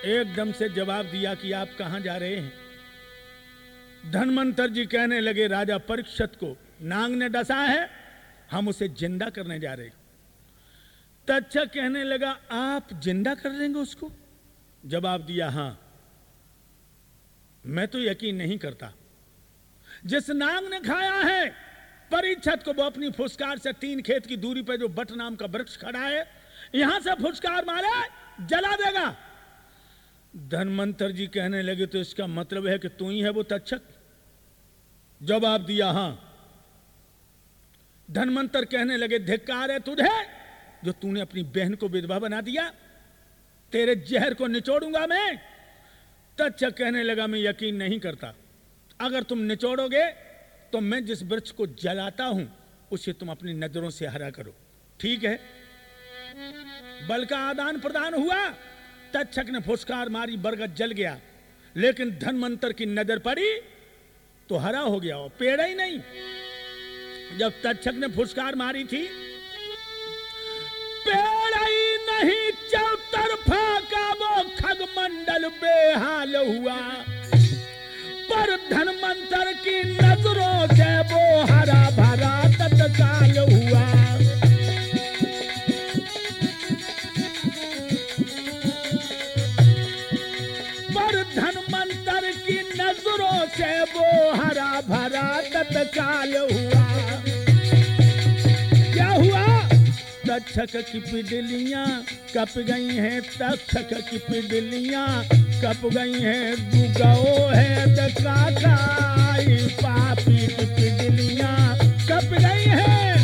एकदम से जवाब दिया कि आप कहां जा रहे हैं। धन्वंतर जी कहने लगे, राजा परीक्षित को नाग ने डसा है, हम उसे जिंदा करने जा रहे हैं। तक्षक कहने लगा, आप जिंदा कर लेंगे उसको? जवाब दिया, हां, मैं तो यकीन नहीं करता। जिस नाग ने खाया है परीक्षित को, वो अपनी फुसकार से 3 खेत की दूरी पर जो बट नाम का वृक्ष खड़ा है, यहां से फुसकार मारे जला देगा। धन्वंतर जी कहने लगे, तो इसका मतलब है कि तू ही है वो तक्षक? जवाब दिया, हां। धन्वंतर कहने लगे, धिक्कार है तुझे जो तूने अपनी बहन को विधवा बना दिया, तेरे जहर को निचोड़ूंगा मैं। तक्षक कहने लगा, मैं यकीन नहीं करता, अगर तुम निचोड़ोगे तो मैं जिस वृक्ष को जलाता हूं उसे तुम अपनी नजरों से हरा करो। ठीक है। बल का आदान प्रदान हुआ। तक्षक ने फुसकार मारी, बरगद जल गया, लेकिन धन्वंतर की नजर पड़ी तो हरा हो गया, और पेड़ ही नहीं। जब तक्षक ने फुसकार मारी थी, पेड़ ही नहीं चौतरफा का वो खगमंडल बेहाल हुआ, पर धन्वंतर की नजरों से वो हरा भरा तत्काल हुआ। पर धन्वंतर की नजरों से वो हरा भरा तत्काल हुआ। क्या हुआ? तक्षक की पिडलियां कप गई हैं, तक्षक की पिडलियां कप गई हैं, दुगो है दकाई, पापी की पिडलियां कप गई हैं।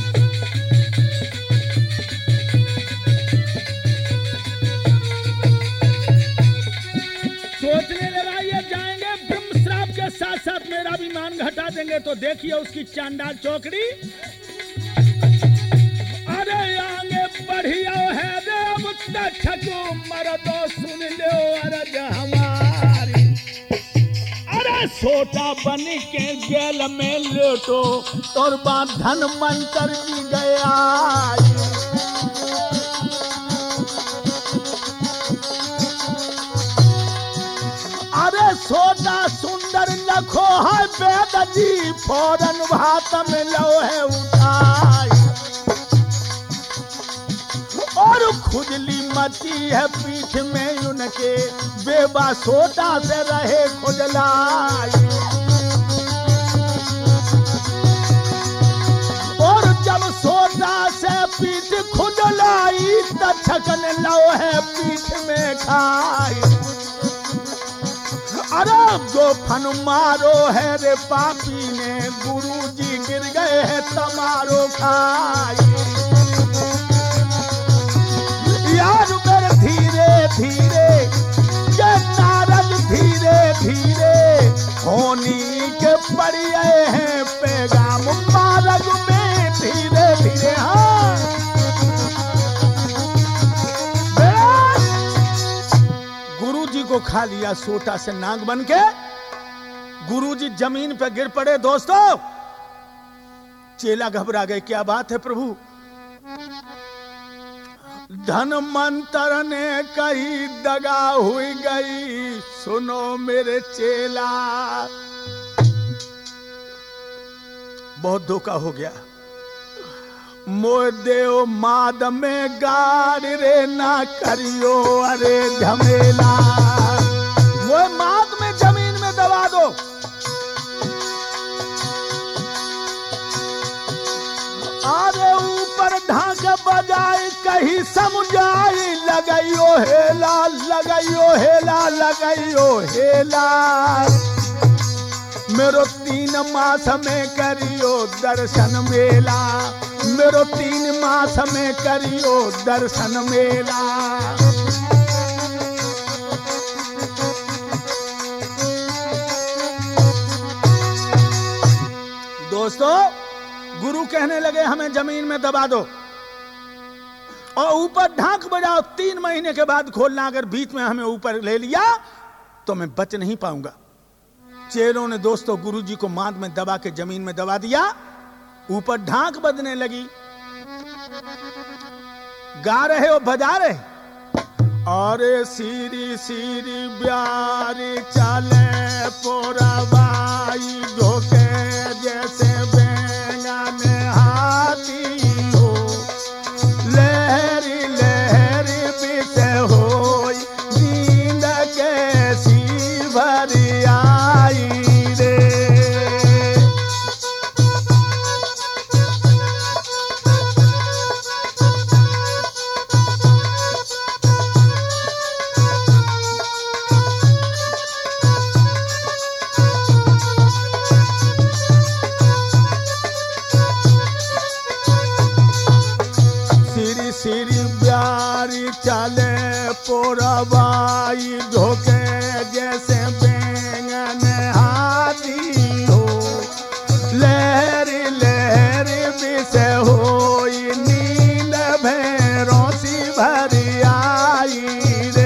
सोचने लगा, ये जाएंगे ब्रह्मश्राप के साथ साथ मेरा भी मान घटा देंगे, तो देखिए उसकी चांडाल चौकड़ी। अरे आगे बढ़िया है देव तक्षक, मरदो सुन लो अरज हमारी। अरे सोटा बन के जेल में लेटो, और बात धन्वंतर जी गया। अरे सोटा सुंदर लखो है वेद जी, फौरन भात में लो है उठाई, और खुजली मची है पीठ में उनके, बेबा सोटा से रहे खुजलाई। और जब सोटा से पीठ खुजलाई, तक्षक ने लो है पीठ में खाई। अरे जो फन मारो है रे पापी ने, गुरुजी गिर गए हैं तमारो खाई। यार मेरे धीरे धीरे, ये नारद धीरे धीरे, होनी के पड़िए हैं पैगाम मार्ग में धीरे धीरे। हाँ, गुरुजी को खा लिया सोटा से नाग बन के। गुरुजी जमीन पे गिर पड़े। दोस्तों, चेला घबरा गए, क्या बात है प्रभु? धन्वंतर ने कही दगा हुई गई, सुनो मेरे चेला, बहुत धोखा हो गया। मोर देव माद में गाड़ रे ना करियो अरे झमेला, मोर माद में जमीन में दबा दो। अरे ऊपर ढाक बजाई कहीं समझाई, लगाइयो हेला लगाइयो हेला लगाइयो हेला, मेरो 3 मास में करियो दर्शन मेला, मेरो 3 मास में करियो दर्शन मेला। दोस्तों, गुरु कहने लगे हमें जमीन में दबा दो और ऊपर ढाक बजाओ, 3 महीने के बाद खोलना। अगर बीच में हमें ऊपर ले लिया तो मैं बच नहीं पाऊंगा। चेलों ने दोस्तों गुरुजी को मांद में दबा के जमीन में दबा दिया। ऊपर ढाक बजने लगी, गा रहे और बजा रहे, अरे सीरी सीरी ब्यारी चले पोरबाई धोके जैसे बैंगन हाथी हो, लहरी लहरी बीते होई नींद कैसी भरी आई रे। सीरी ब्यारी चले पोरबाई धोके जैसे बैंगन हाथी हो, लहरी लहरी बीसे होई नींद भैरों सी भरी आई रे।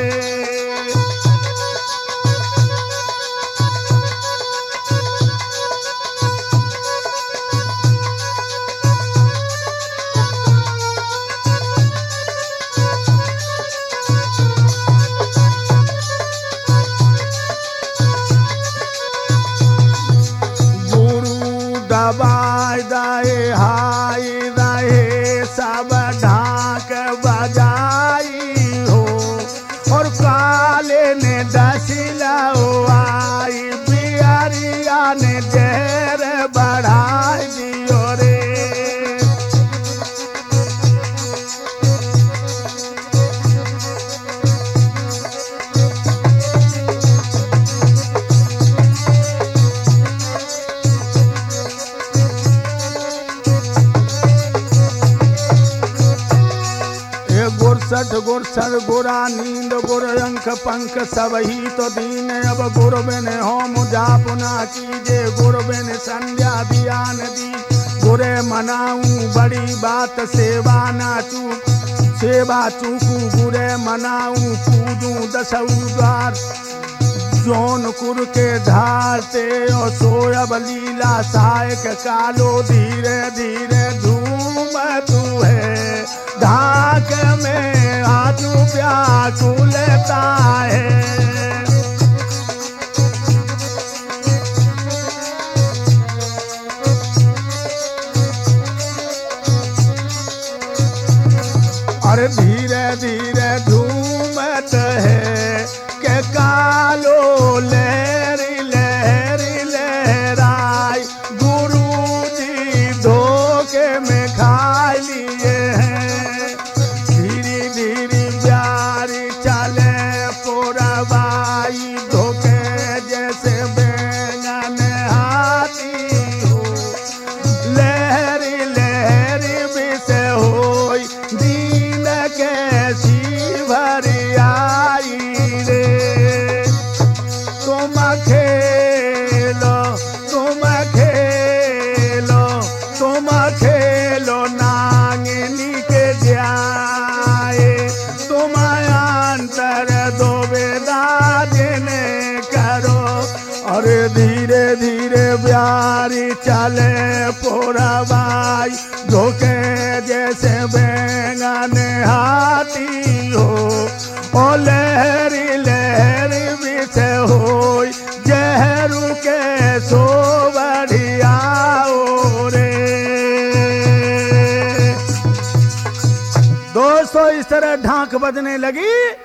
दबाई दाए हाई रहे सब ढाक बजाई हो, और काले ने दसिलाओ आई बिहारिया ने जहर बढ़ाई दियो रे। गुरसठ गुरसठ गुरा नींद गुर अंक पंख सब ही तो दीन, अब गुर बिन होम जापुना कीजे, गुर बिन संध्या ध्यान दी, गुरे मनाऊं बड़ी बात सेवा ना चूक, सेवा चूकू गुरे मनाऊं पूजूं दसऊ द्वार, जौनपुर के धारते और सोयब लीला सायक कालो धीरे धीरे धूम तू है, ढाक में आजू व्याकुलता है। और धीरे धीरे धूमत है के कालो लहरी लहरी लहराई, गुरु जी धोखे में खा लिए हैं। धीरे धीरे प्यारी चले पोरबाई धोखे जैसे बैंगन हाथी हो, लहरी लहरी बीसे होई दीन कैसी भरी आई रे। तुम खेलो तुम खेलो तुम खेलो नांगनी के जाए, तुम अंतर दो बेदाने करो। और धीरे धीरे प्यारी चले पोरबाई धोखे जैसे बैंगन हाथी हो, ओ लहरी लहरी बीसे होई जहरू के सो बढ़िया रे। दोस्तों इस तरह ढाक बजने लगी।